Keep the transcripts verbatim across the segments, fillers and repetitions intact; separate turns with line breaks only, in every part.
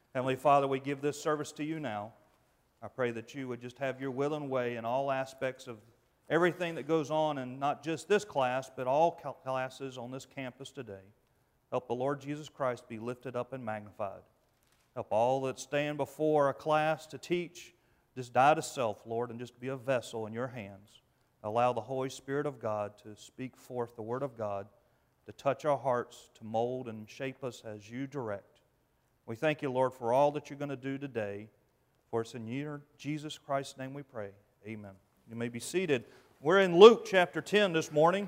Heavenly Father, we give this service to you now. I pray that you would just have your will and way in all aspects of everything that goes on in not just this class, but all classes on this campus today. Help the Lord Jesus Christ be lifted up and magnified. Help all that stand before a class to teach, just die to self, Lord, and just be a vessel in your hands. Allow the Holy Spirit of God to speak forth the Word of God, to touch our hearts, to mold and shape us as you direct. We thank you, Lord, for all that you're going to do today. For it's in your Jesus Christ's name we pray. Amen. You may be seated. We're in Luke chapter ten this morning.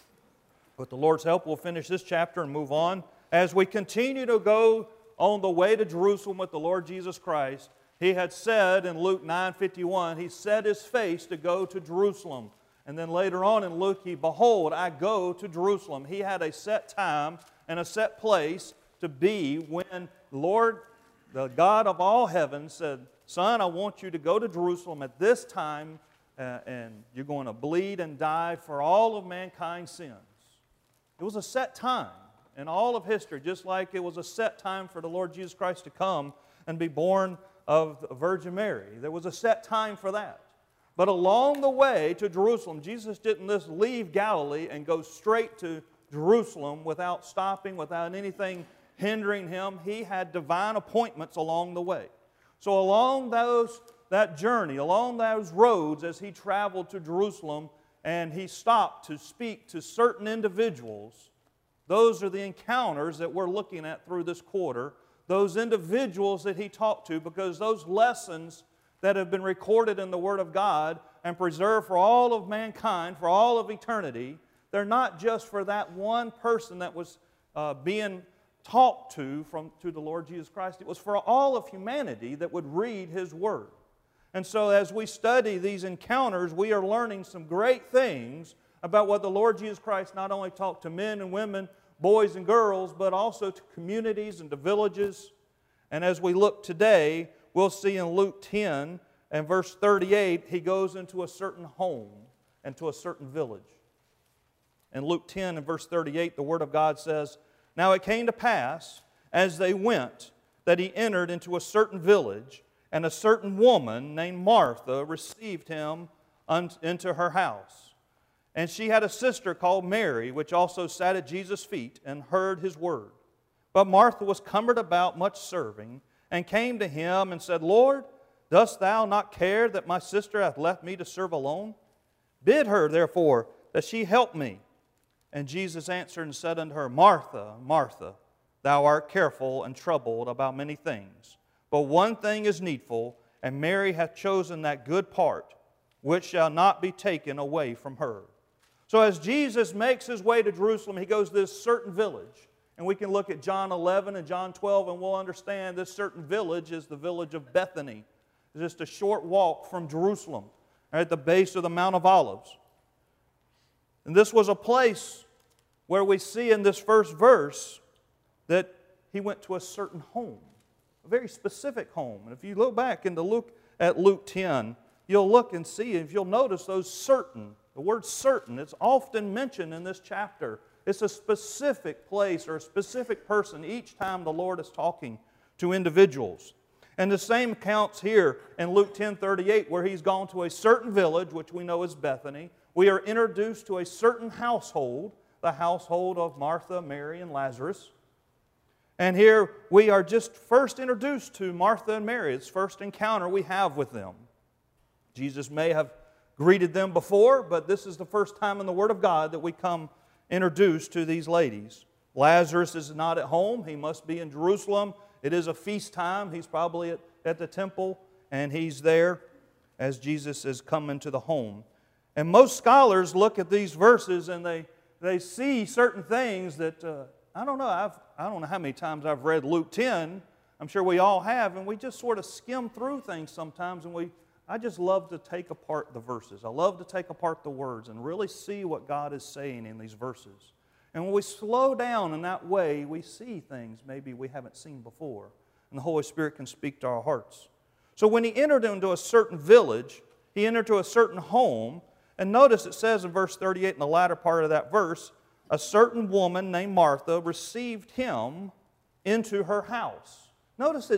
With the Lord's help, we'll finish this chapter and move on. As we continue to go on the way to Jerusalem with the Lord Jesus Christ, He had said in Luke nine fifty-one, He set His face to go to Jerusalem. And then later on in Luke, He, behold, I go to Jerusalem. He had a set time and a set place to be when the Lord, the God of all heaven, said, Son, I want you to go to Jerusalem at this time, uh, and you're going to bleed and die for all of mankind's sins. It was a set time in all of history, just like it was a set time for the Lord Jesus Christ to come and be born of the Virgin Mary. There was a set time for that. But along the way to Jerusalem, Jesus didn't just leave Galilee and go straight to Jerusalem without stopping, without anything hindering Him. He had divine appointments along the way. So along those, that journey, along those roads as He traveled to Jerusalem, and He stopped to speak to certain individuals. Those are the encounters that we're looking at through this quarter. Those individuals that He talked to, because those lessons that have been recorded in the Word of God and preserved for all of mankind, for all of eternity, they're not just for that one person that was uh, being talked to from to the Lord Jesus Christ. It was for all of humanity that would read His Word. And so as we study these encounters, we are learning some great things about what the Lord Jesus Christ not only talked to men and women, boys and girls, but also to communities and to villages. And as we look today, we'll see in Luke ten and verse thirty-eight, He goes into a certain home and to a certain village. In Luke ten and verse thirty-eight, the Word of God says, Now it came to pass, as they went, that He entered into a certain village, and a certain woman named Martha received Him into her house. And she had a sister called Mary, which also sat at Jesus' feet and heard His word. But Martha was cumbered about much serving, and came to Him and said, Lord, dost Thou not care that my sister hath left me to serve alone? Bid her, therefore, that she help me. And Jesus answered and said unto her, Martha, Martha, thou art careful and troubled about many things. But one thing is needful, and Mary hath chosen that good part, which shall not be taken away from her. So as Jesus makes His way to Jerusalem, He goes to this certain village. And we can look at John eleven and John twelve, and we'll understand this certain village is the village of Bethany. It's just a short walk from Jerusalem, at the base of the Mount of Olives. And this was a place where we see in this first verse that He went to a certain home, a very specific home. And if you look back into Luke at Luke ten, you'll look and see, if you'll notice those certain, the word certain, it's often mentioned in this chapter. It's a specific place or a specific person each time the Lord is talking to individuals. And the same counts here in Luke ten thirty-eight, where He's gone to a certain village, which we know is Bethany. We are introduced to a certain household, the household of Martha, Mary, and Lazarus. And here we are just first introduced to Martha and Mary. It's the first encounter we have with them. Jesus may have greeted them before, but this is the first time in the Word of God that we come introduced to these ladies. Lazarus is not at home. He must be in Jerusalem. It is a feast time. He's probably at, at the temple, and he's there as Jesus is coming to the home. And most scholars look at these verses and they, they see certain things that, uh, I don't know, I've, I don't know how many times I've read Luke ten. I'm sure we all have, and we just sort of skim through things sometimes, and we I just love to take apart the verses. I love to take apart the words and really see what God is saying in these verses. And when we slow down in that way, we see things maybe we haven't seen before. And the Holy Spirit can speak to our hearts. So when He entered into a certain village, He entered to a certain home. And notice it says in verse thirty-eight, in the latter part of that verse, a certain woman named Martha received Him into her house. Notice it's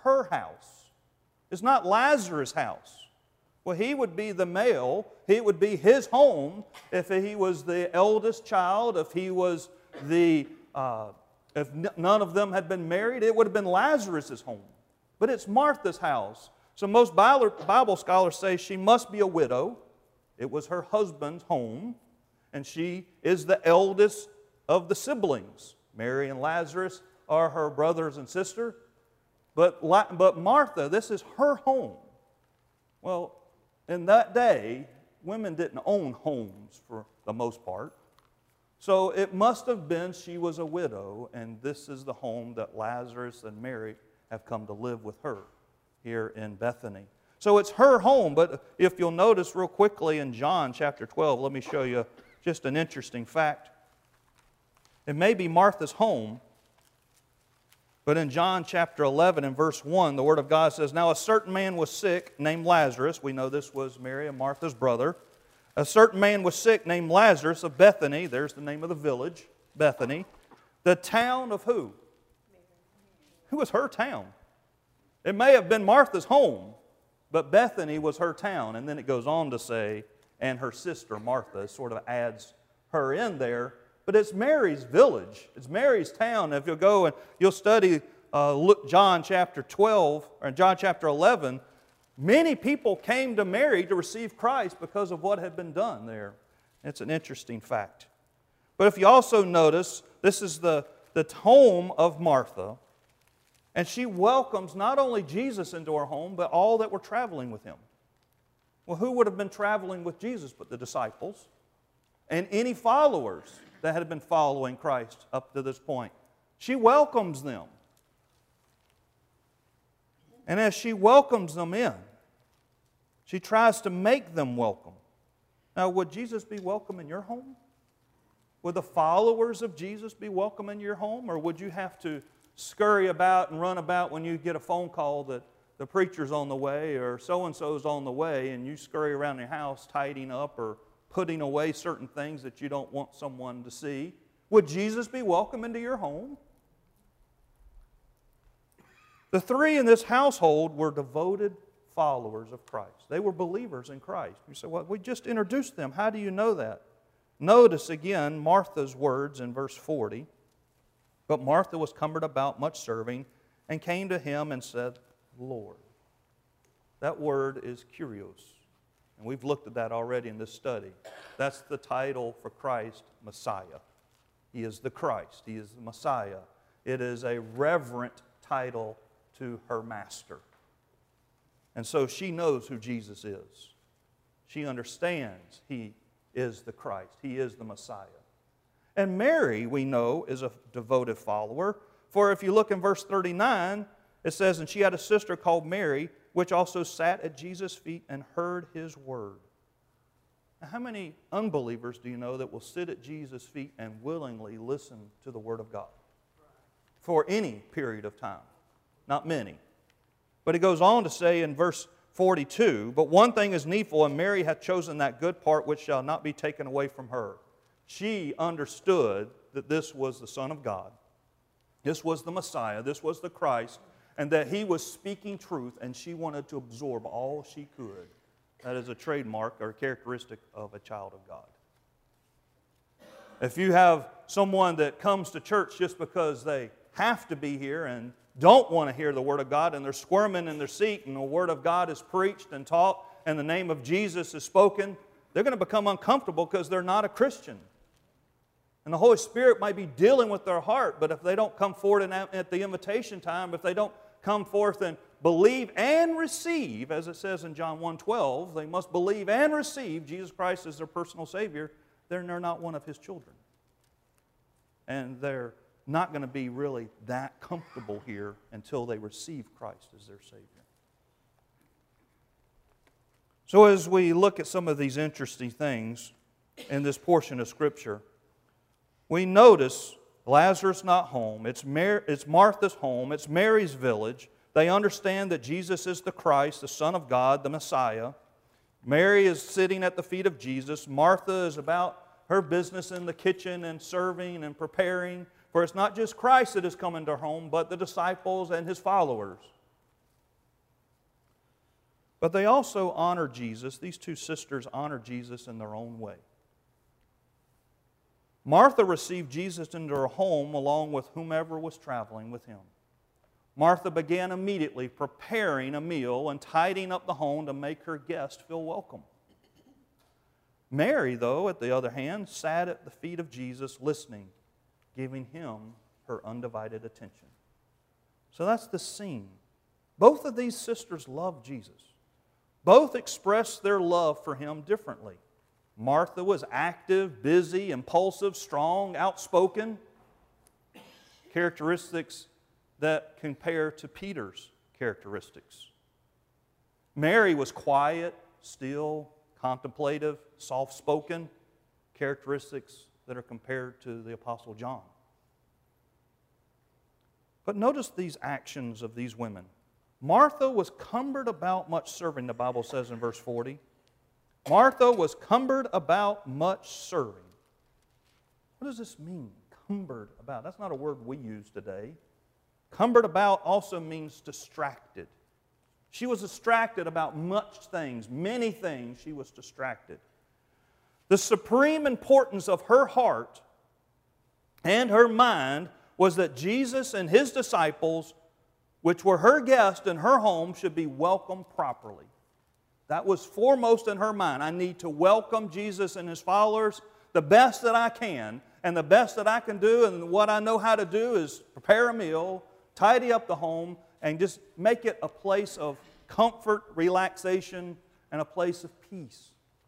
her house. It's not Lazarus' house. Well, he would be the male. He would be his home if he was the eldest child, if he was the, uh, if n- none of them had been married, it would have been Lazarus' home. But it's Martha's house. So most Bible scholars say she must be a widow. It was her husband's home, and she is the eldest of the siblings. Mary and Lazarus are her brothers and sister. But, but Martha, this is her home. Well, in that day, women didn't own homes for the most part. So it must have been she was a widow, and this is the home that Lazarus and Mary have come to live with her here in Bethany. So it's her home, but if you'll notice real quickly in John chapter twelve, let me show you just an interesting fact. It may be Martha's home, but in John chapter eleven and verse one, the Word of God says, "Now a certain man was sick named Lazarus." We know this was Mary and Martha's brother. "A certain man was sick named Lazarus of Bethany." There's the name of the village, Bethany. "The town of who?" Who was her town? It may have been Martha's home, but Bethany was her town. And then it goes on to say, and her sister Martha sort of adds her in there. But it's Mary's village. It's Mary's town. If you'll go and you'll study uh, John chapter twelve, or John chapter eleven, many people came to Mary to receive Christ because of what had been done there. It's an interesting fact. But if you also notice, this is the, the home of Martha. And she welcomes not only Jesus into her home, but all that were traveling with Him. Well, who would have been traveling with Jesus but the disciples and any followers that had been following Christ up to this point? She welcomes them. And as she welcomes them in, she tries to make them welcome. Now, would Jesus be welcome in your home? Would the followers of Jesus be welcome in your home? Or would you have to scurry about and run about when you get a phone call that the preacher's on the way or so-and-so's on the way, and you scurry around your house tidying up or putting away certain things that you don't want someone to see? Would Jesus be welcome into your home? The three in this household were devoted followers of Christ. They were believers in Christ. You say, well, we just introduced them. How do you know that? Notice again Martha's words in verse forty. "But Martha was cumbered about much serving, and came to Him and said, Lord." That word is kurios. And we've looked at that already in this study. That's the title for Christ, Messiah. He is the Christ. He is the Messiah. It is a reverent title to her master. And so she knows who Jesus is. She understands He is the Christ. He is the Messiah. And Mary, we know, is a devoted follower. For if you look in verse thirty-nine, it says, "And she had a sister called Mary, which also sat at Jesus' feet and heard His word." Now, how many unbelievers do you know that will sit at Jesus' feet and willingly listen to the Word of God? For any period of time. Not many. But it goes on to say in verse forty-two, "But one thing is needful, and Mary hath chosen that good part which shall not be taken away from her." She understood that this was the Son of God. This was the Messiah. This was the Christ. And that He was speaking truth, and she wanted to absorb all she could. That is a trademark or a characteristic of a child of God. If you have someone that comes to church just because they have to be here and don't want to hear the Word of God, and they're squirming in their seat, and the Word of God is preached and taught, and the name of Jesus is spoken, they're going to become uncomfortable because they're not a Christian. And the Holy Spirit might be dealing with their heart, but if they don't come forward at the invitation time, if they don't come forth and believe and receive, as it says in John one twelve, they must believe and receive Jesus Christ as their personal Savior, then they're not one of His children. And they're not going to be really that comfortable here until they receive Christ as their Savior. So as we look at some of these interesting things in this portion of Scripture, we notice Lazarus not home. It's, Mar- it's Martha's home. It's Mary's village. They understand that Jesus is the Christ, the Son of God, the Messiah. Mary is sitting at the feet of Jesus. Martha is about her business in the kitchen and serving and preparing. For it's not just Christ that has come into her home, but the disciples and His followers. But they also honor Jesus. These two sisters honor Jesus in their own way. Martha received Jesus into her home along with whomever was traveling with him. Martha began immediately preparing a meal and tidying up the home to make her guests feel welcome. Mary, though, at the other hand, sat at the feet of Jesus listening, giving him her undivided attention. So that's the scene. Both of these sisters loved Jesus. Both expressed their love for him differently. Martha was active, busy, impulsive, strong, outspoken. Characteristics that compare to Peter's characteristics. Mary was quiet, still, contemplative, soft-spoken. Characteristics that are compared to the Apostle John. But notice these actions of these women. Martha was cumbered about much serving, the Bible says in verse forty. Martha was cumbered about much serving. What does this mean, cumbered about? That's not a word we use today. Cumbered about also means distracted. She was distracted about much things, many things she was distracted. The supreme importance of her heart and her mind was that Jesus and His disciples, which were her guests in her home, should be welcomed properly. That was foremost in her mind. I need to welcome Jesus and His followers the best that I can, and the best that I can do and what I know how to do is prepare a meal, tidy up the home, and just make it a place of comfort, relaxation, and a place of peace.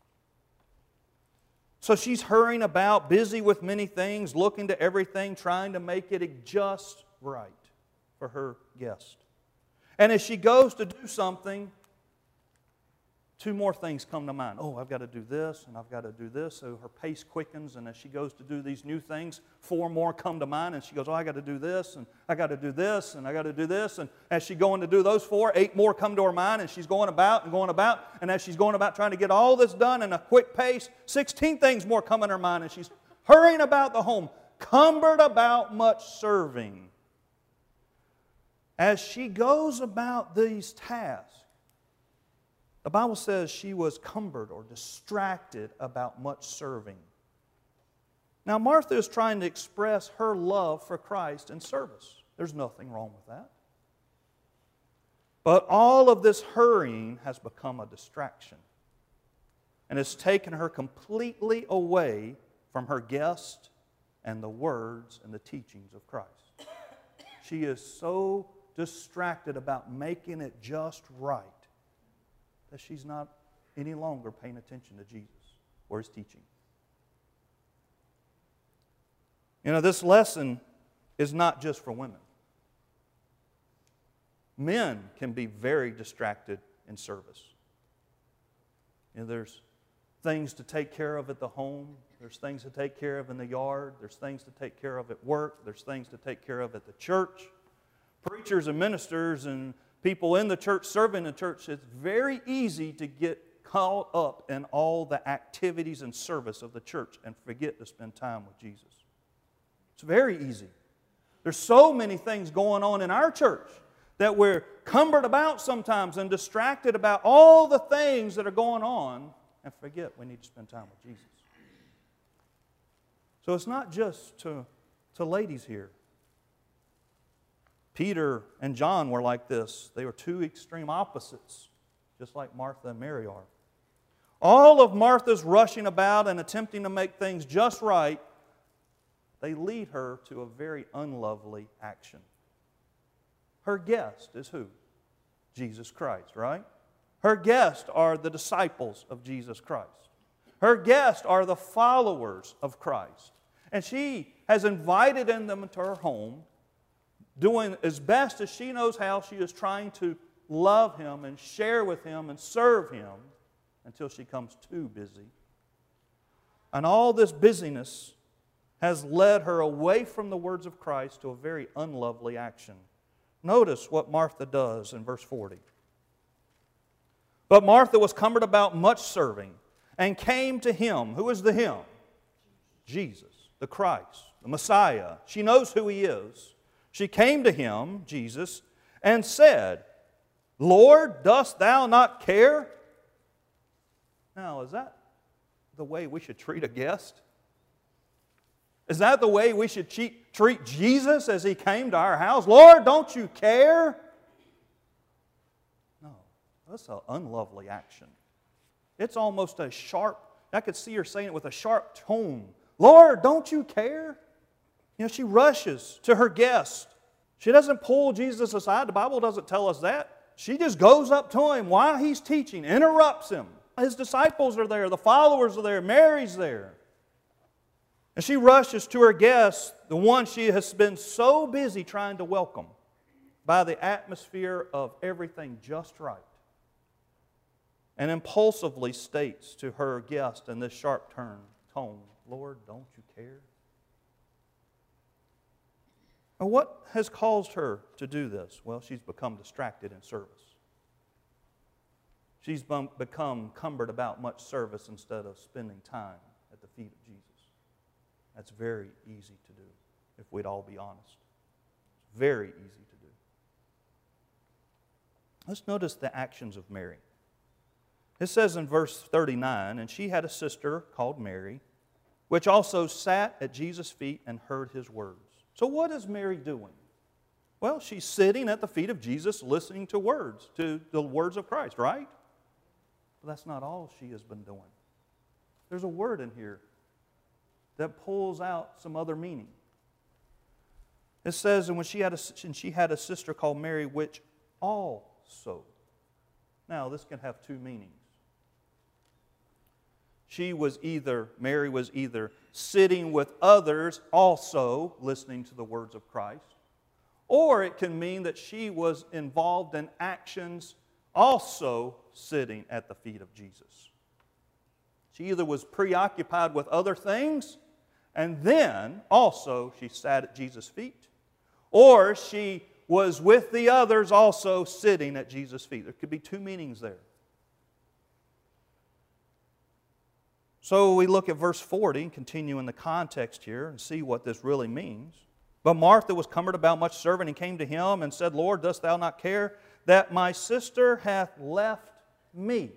So she's hurrying about, busy with many things, looking to everything, trying to make it just right for her guest. And as she goes to do something, two more things come to mind. Oh, I've got to do this, and I've got to do this. So her pace quickens, and as she goes to do these new things, four more come to mind, and she goes, oh, I got to do this, and I got to do this, and I got to do this. And as she's going to do those four, eight more come to her mind, and she's going about and going about. And as she's going about trying to get all this done in a quick pace, sixteen things more come in her mind, and she's hurrying about the home, cumbered about much serving. As she goes about these tasks, the Bible says she was cumbered or distracted about much serving. Now, Martha is trying to express her love for Christ in service. There's nothing wrong with that. But all of this hurrying has become a distraction and has taken her completely away from her guest and the words and the teachings of Christ. She is so distracted about making it just right that she's not any longer paying attention to Jesus or His teaching. You know, this lesson is not just for women. Men can be very distracted in service. You know, there's things to take care of at the home. There's things to take care of in the yard. There's things to take care of at work. There's things to take care of at the church. Preachers and ministers and people in the church, serving the church, it's very easy to get caught up in all the activities and service of the church and forget to spend time with Jesus. It's very easy. There's so many things going on in our church that we're cumbered about sometimes and distracted about all the things that are going on and forget we need to spend time with Jesus. So it's not just to, to ladies here. Peter and John were like this. They were two extreme opposites, just like Martha and Mary are. All of Martha's rushing about and attempting to make things just right, they lead her to a very unlovely action. Her guest is who? Jesus Christ, right? Her guests are the disciples of Jesus Christ. Her guests are the followers of Christ. And she has invited them into her home, doing as best as she knows how. She is trying to love Him and share with Him and serve Him until she comes too busy. And all this busyness has led her away from the words of Christ to a very unlovely action. Notice what Martha does in verse forty. But Martha was cumbered about much serving and came to Him. Who is the Him? Jesus, the Christ, the Messiah. She knows who He is. She came to Him, Jesus, and said, Lord, dost thou not care? Now, is that the way we should treat a guest? Is that the way we should treat Jesus as He came to our house? Lord, don't you care? No, that's an unlovely action. It's almost a sharp, I could see her saying it with a sharp tone. Lord, don't you care? You know, she rushes to her guest. She doesn't pull Jesus aside. The Bible doesn't tell us that. She just goes up to Him while He's teaching, interrupts Him. His disciples are there. The followers are there. Mary's there. And she rushes to her guest, the one she has been so busy trying to welcome, by the atmosphere of everything just right, and impulsively states to her guest in this sharp turn tone, Lord, don't you care? Now, what has caused her to do this? Well, she's become distracted in service. She's become cumbered about much service instead of spending time at the feet of Jesus. That's very easy to do, if we'd all be honest. It's very easy to do. Let's notice the actions of Mary. It says in verse thirty-nine, and she had a sister called Mary, which also sat at Jesus' feet and heard His words. So what is Mary doing? Well, she's sitting at the feet of Jesus listening to words, to the words of Christ, right? But that's not all she has been doing. There's a word in here that pulls out some other meaning. It says, and when she had a, and she had a sister called Mary, which also. Now, this can have two meanings. She was either, Mary was either sitting with others also listening to the words of Christ, or it can mean that she was involved in actions also sitting at the feet of Jesus. She either was preoccupied with other things, and then also she sat at Jesus' feet, or she was with the others also sitting at Jesus' feet. There could be two meanings there. So we look at verse forty and continue in the context here and see what this really means. But Martha was cumbered about much serving and came to Him and said, Lord, dost thou not care that my sister hath left me?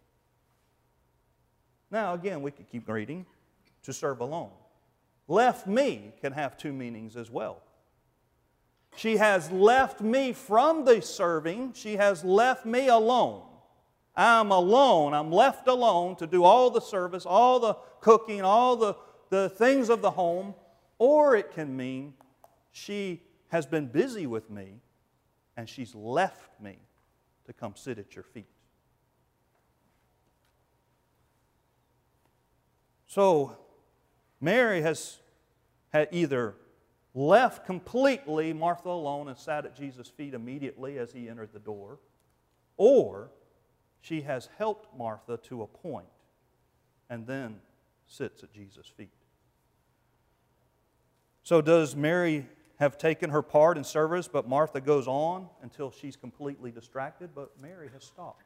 Now again, we could keep reading, to serve alone. Left me can have two meanings as well. She has left me from the serving. She has left me alone. I'm alone. I'm left alone to do all the service, all the cooking, all the, the things of the home. Or it can mean she has been busy with me and she's left me to come sit at your feet. So Mary has had either left completely Martha alone and sat at Jesus' feet immediately as He entered the door, or she has helped Martha to a point and then sits at Jesus' feet. So does Mary have taken her part in service, but Martha goes on until she's completely distracted? But Mary has stopped.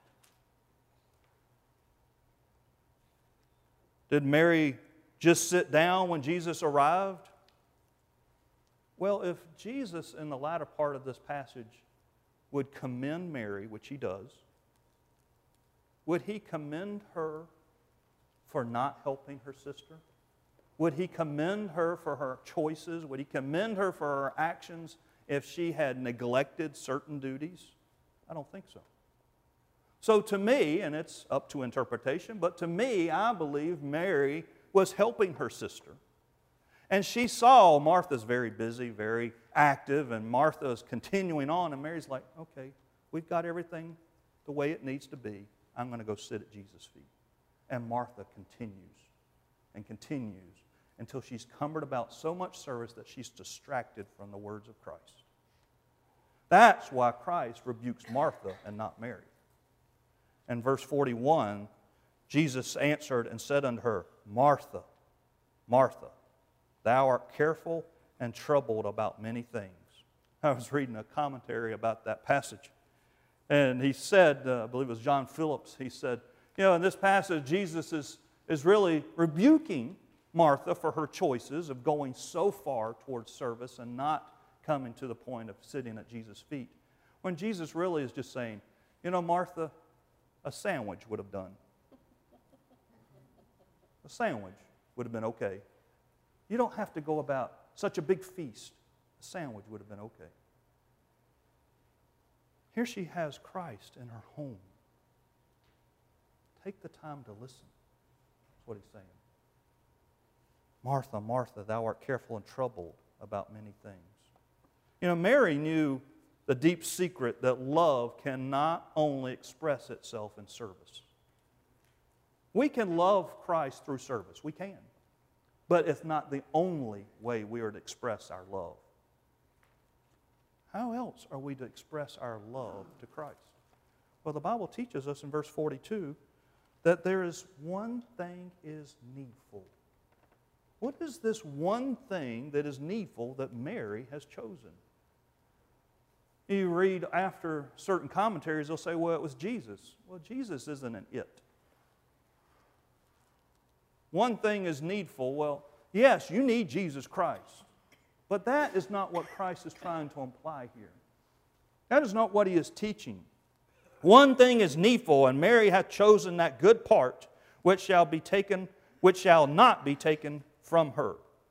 Did Mary just sit down when Jesus arrived? Well, if Jesus in the latter part of this passage would commend Mary, which He does, would He commend her for not helping her sister? Would He commend her for her choices? Would He commend her for her actions if she had neglected certain duties? I don't think so. So to me, and it's up to interpretation, but to me, I believe Mary was helping her sister. And she saw Martha's very busy, very active, and Martha's continuing on, and Mary's like, okay, we've got everything the way it needs to be. I'm going to go sit at Jesus' feet. And Martha continues and continues until she's cumbered about so much service that she's distracted from the words of Christ. That's why Christ rebukes Martha and not Mary. In verse forty-one, Jesus answered and said unto her, Martha, Martha, thou art careful and troubled about many things. I was reading a commentary about that passage. And he said, uh, I believe it was John Phillips, he said, you know, in this passage, Jesus is, is really rebuking Martha for her choices of going so far towards service and not coming to the point of sitting at Jesus' feet. When Jesus really is just saying, You know, Martha, a sandwich would have done. A sandwich would have been okay. You don't have to go about such a big feast. A sandwich would have been okay. Here she has Christ in her home. Take the time to listen. That's what he's saying. Martha, Martha, thou art careful and troubled about many things. You know, Mary knew the deep secret that love can not only express itself in service. We can love Christ through service. We can. But it's not the only way we are to express our love. How else are we to express our love to Christ? Well, the Bible teaches us in verse forty-two that there is one thing is needful. What is this one thing that is needful that Mary has chosen? You read after certain commentaries, they'll say, well, it was Jesus. Well, Jesus isn't an it. One thing is needful. Well, yes, you need Jesus Christ. But that is not what Christ is trying to imply here. That is not what he is teaching. One thing is needful, and Mary hath chosen that good part which shall be taken, which shall not be taken from her.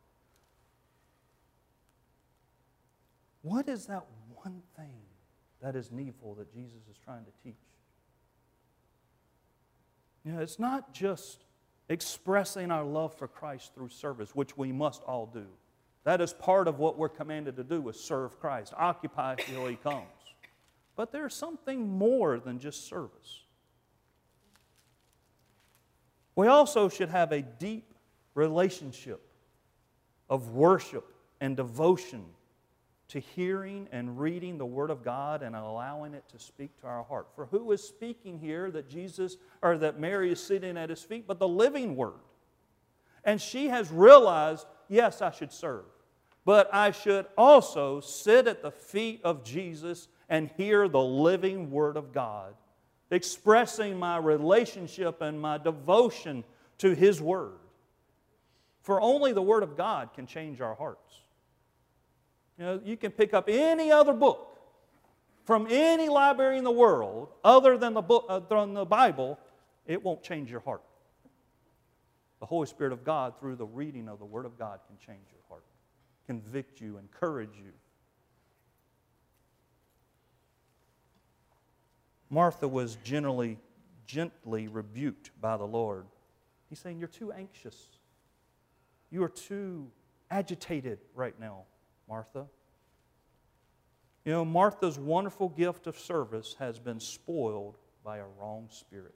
What is that one thing that is needful that Jesus is trying to teach? You know, it's not just expressing our love for Christ through service, which we must all do. That is part of what we're commanded to do, is serve Christ, occupy till he comes. But there's something more than just service. We also should have a deep relationship of worship and devotion to hearing and reading the Word of God and allowing it to speak to our heart. For who is speaking here that Jesus, or that Mary is sitting at his feet, but the living Word? And she has realized, yes, I should serve, but I should also sit at the feet of Jesus and hear the living Word of God, expressing my relationship and my devotion to His Word. For only the Word of God can change our hearts. You know, you can pick up any other book from any library in the world other than the, book, uh, than the Bible, it won't change your heart. The Holy Spirit of God, through the reading of the Word of God, can change your heart, convict you, encourage you. Martha was generally, gently rebuked by the Lord. He's saying, you're too anxious. You are too agitated right now, Martha. You know, Martha's wonderful gift of service has been spoiled by a wrong spirit.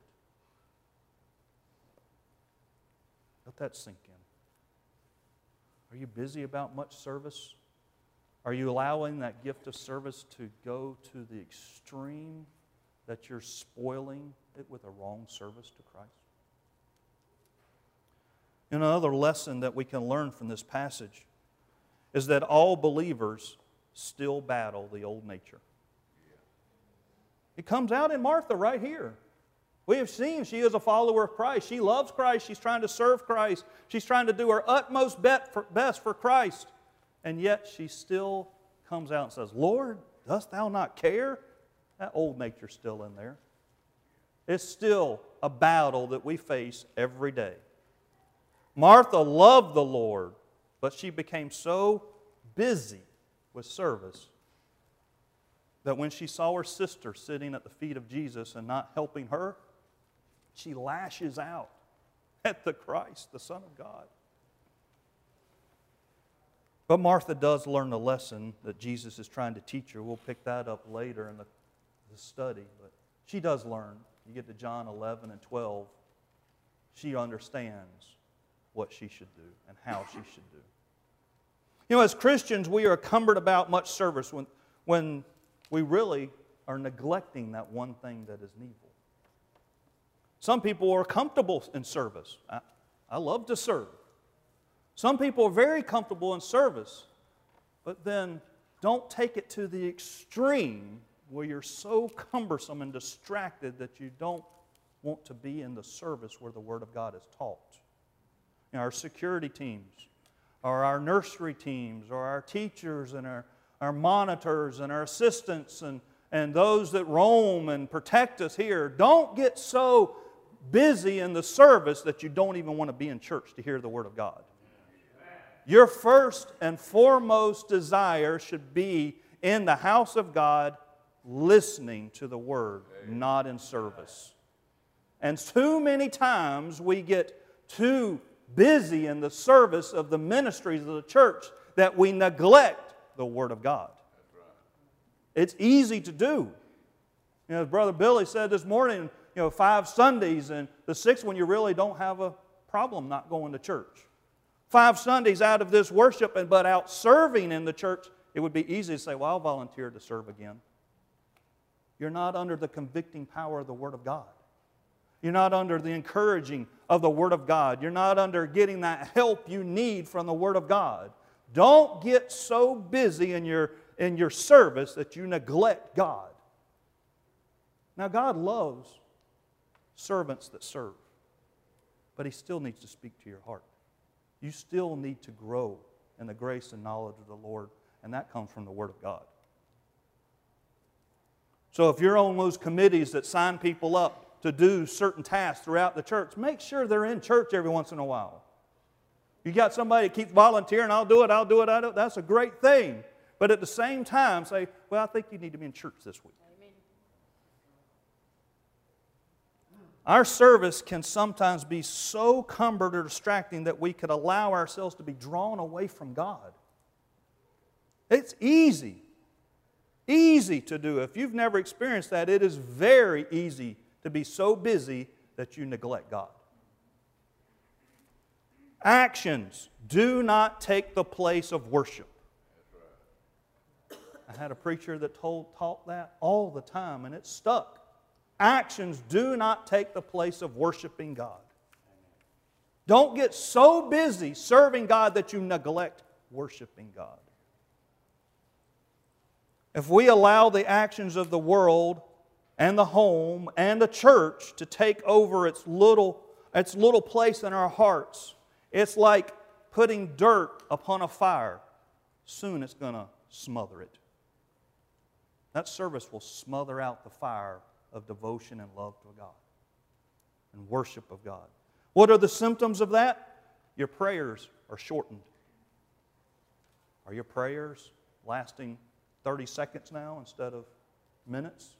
Let that sink in. Are you busy about much service? Are you allowing that gift of service to go to the extreme that you're spoiling it with a wrong service to Christ? And another lesson that we can learn from this passage is that all believers still battle the old nature. It comes out in Martha right here. We have seen she is a follower of Christ. She loves Christ. She's trying to serve Christ. She's trying to do her utmost best for Christ. And yet she still comes out and says, Lord, dost thou not care? That old nature's still in there. It's still a battle that we face every day. Martha loved the Lord, but she became so busy with service that when she saw her sister sitting at the feet of Jesus and not helping her, she lashes out at the Christ, the Son of God. But Martha does learn the lesson that Jesus is trying to teach her. We'll pick that up later in the, the study. But she does learn. You get to John eleven and twelve. She understands what she should do and how she should do. You know, as Christians, we are encumbered about much service when, when we really are neglecting that one thing that is needful. Some people are comfortable in service. I, I love to serve. Some people are very comfortable in service, but then don't take it to the extreme where you're so cumbersome and distracted that you don't want to be in the service where the Word of God is taught. You know, our security teams, or our nursery teams, or our teachers and our, our monitors and our assistants and, and those that roam and protect us here, don't get so busy in the service that you don't even want to be in church to hear the Word of God. Your first and foremost desire should be in the house of God, listening to the Word, not in service. And too many times we get too busy in the service of the ministries of the church that we neglect the Word of God. It's easy to do. You know, as Brother Billy said this morning, you know, five Sundays, and the sixth one you really don't have a problem not going to church. Five Sundays out of this worship, and but out serving in the church, it would be easy to say, well, I'll volunteer to serve again. You're not under the convicting power of the Word of God. You're not under the encouraging of the Word of God. You're not under getting that help you need from the Word of God. Don't get so busy in your, in your service that you neglect God. Now, God loves servants that serve, but He still needs to speak to your heart. You still need to grow in the grace and knowledge of the Lord, and that comes from the Word of God. So if you're on those committees that sign people up to do certain tasks throughout the church, make sure they're in church every once in a while. You got somebody that keeps volunteering, I'll do it, I'll do it, I'll do it. That's a great thing. But at the same time, say, well, I think you need to be in church this week. Amen. Our service can sometimes be so cumbered or distracting that we could allow ourselves to be drawn away from God. It's easy. Easy to do. If you've never experienced that, it is very easy to be so busy that you neglect God. Actions do not take the place of worship. I had a preacher that told, taught that all the time, and it stuck. Actions do not take the place of worshiping God. Don't get so busy serving God that you neglect worshiping God. If we allow the actions of the world and the home and the church to take over its little, its little place in our hearts, it's like putting dirt upon a fire. Soon it's going to smother it. That service will smother out the fire of devotion and love to God and worship of God. What are the symptoms of that? Your prayers are shortened. Are your prayers lasting thirty seconds now instead of minutes?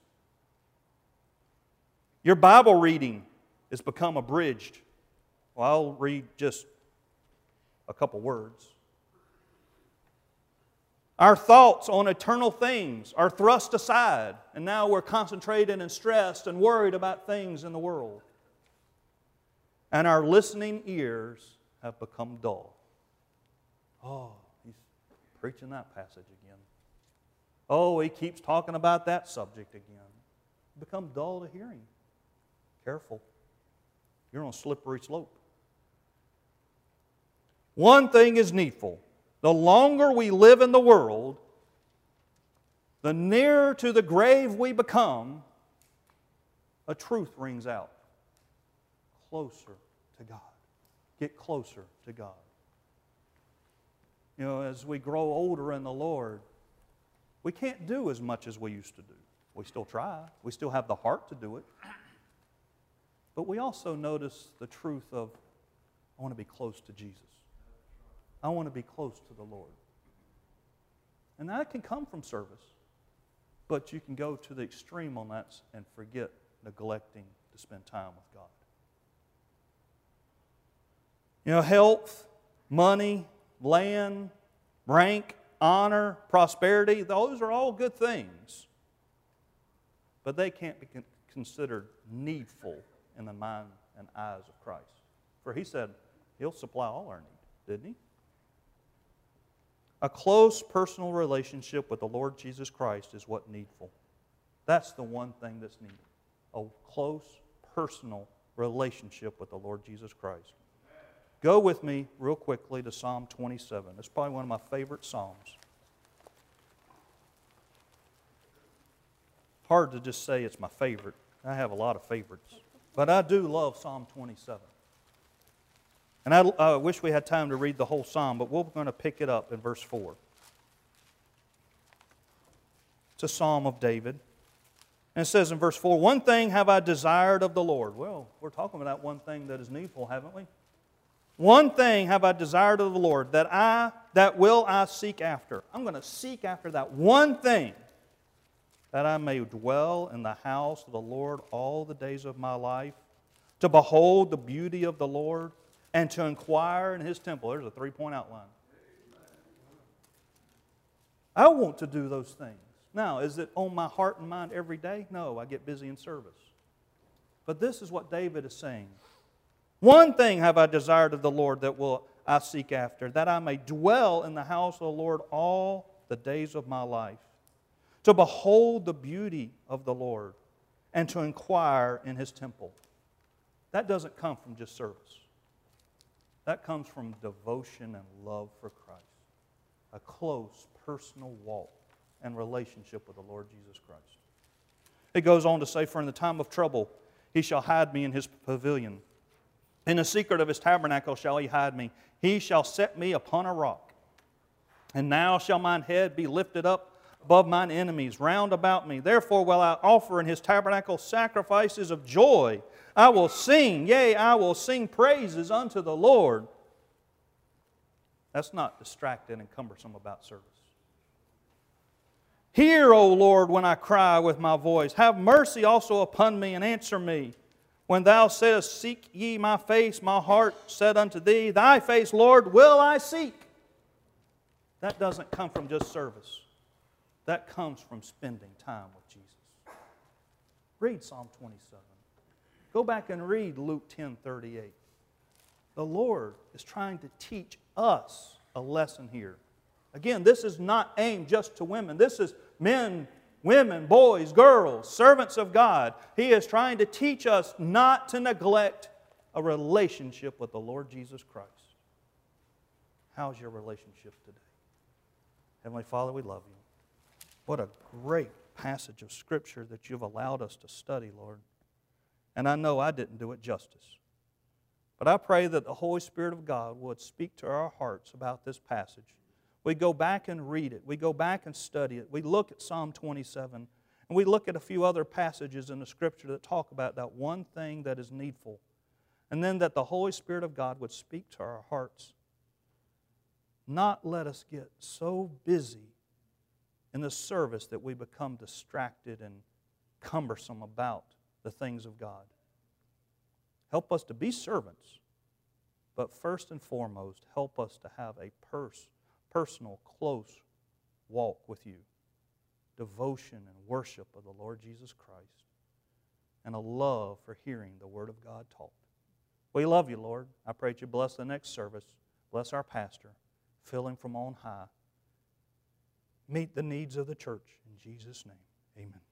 Your Bible reading has become abridged. Well, I'll read just a couple words. Our thoughts on eternal things are thrust aside, and now we're concentrated and stressed and worried about things in the world. And our listening ears have become dull. Oh, he's preaching that passage again. Oh, he keeps talking about that subject again. Become dull to hearing. Careful. You're on a slippery slope. One thing is needful. The longer we live in the world, the nearer to the grave we become, a truth rings out. Closer to God. Get closer to God. You know, as we grow older in the Lord, we can't do as much as we used to do. We still try. We still have the heart to do it. But we also notice the truth of, I want to be close to Jesus. I want to be close to the Lord. And that can come from service. But you can go to the extreme on that and forget neglecting to spend time with God. You know, health, money, land, rank, honor, prosperity, those are all good things. But they can't be considered needful in the mind and eyes of Christ. For He said He'll supply all our need, didn't He? A close personal relationship with the Lord Jesus Christ is what's needful. That's the one thing that's needed. A close personal relationship with the Lord Jesus Christ. Go with me real quickly to Psalm twenty-seven. It's probably one of my favorite Psalms. Hard to just say it's my favorite. I have a lot of favorites. But I do love Psalm twenty-seven. And I, I wish we had time to read the whole psalm, but we're going to pick it up in verse four. It's a psalm of David. And it says in verse four, one thing have I desired of the Lord. Well, we're talking about that one thing that is needful, haven't we? One thing have I desired of the Lord, that I that will I seek after. I'm going to seek after that one thing, that I may dwell in the house of the Lord all the days of my life, to behold the beauty of the Lord, and to inquire in His temple. There's a three-point outline. I want to do those things. Now, is it on my heart and mind every day? No, I get busy in service. But this is what David is saying. One thing have I desired of the Lord, that will I seek after, that I may dwell in the house of the Lord all the days of my life, to behold the beauty of the Lord, and to inquire in His temple. That doesn't come from just service. That comes from devotion and love for Christ. A close, personal walk and relationship with the Lord Jesus Christ. It goes on to say, for in the time of trouble He shall hide me in His pavilion. In the secret of His tabernacle shall He hide me. He shall set me upon a rock. And now shall mine head be lifted up above mine enemies round about me. Therefore will I offer in His tabernacle sacrifices of joy. I will sing, yea, I will sing praises unto the Lord. That's not distracted and cumbersome about service. Hear, O Lord, when I cry with my voice. Have mercy also upon me and answer me. When Thou saidst, seek ye my face, my heart said unto Thee, Thy face, Lord, will I seek. That doesn't come from just service. That comes from spending time with Jesus. Read Psalm twenty-seven. Go back and read Luke ten thirty-eight. The Lord is trying to teach us a lesson here. Again, this is not aimed just to women. This is men, women, boys, girls, servants of God. He is trying to teach us not to neglect a relationship with the Lord Jesus Christ. How's your relationship today? Heavenly Father, we love you. What a great passage of Scripture that you've allowed us to study, Lord. And I know I didn't do it justice. But I pray that the Holy Spirit of God would speak to our hearts about this passage. We go back and read it. We go back and study it. We look at Psalm twenty-seven. And we look at a few other passages in the Scripture that talk about that one thing that is needful. And then that the Holy Spirit of God would speak to our hearts. Not let us get so busy in the service that we become distracted and cumbersome about the things of God. Help us to be servants, but first and foremost, help us to have a pers- personal, close walk with you, devotion and worship of the Lord Jesus Christ, and a love for hearing the Word of God taught. We love you, Lord. I pray that you bless the next service, bless our pastor, fill him from on high. Meet the needs of the church. In Jesus' name, amen.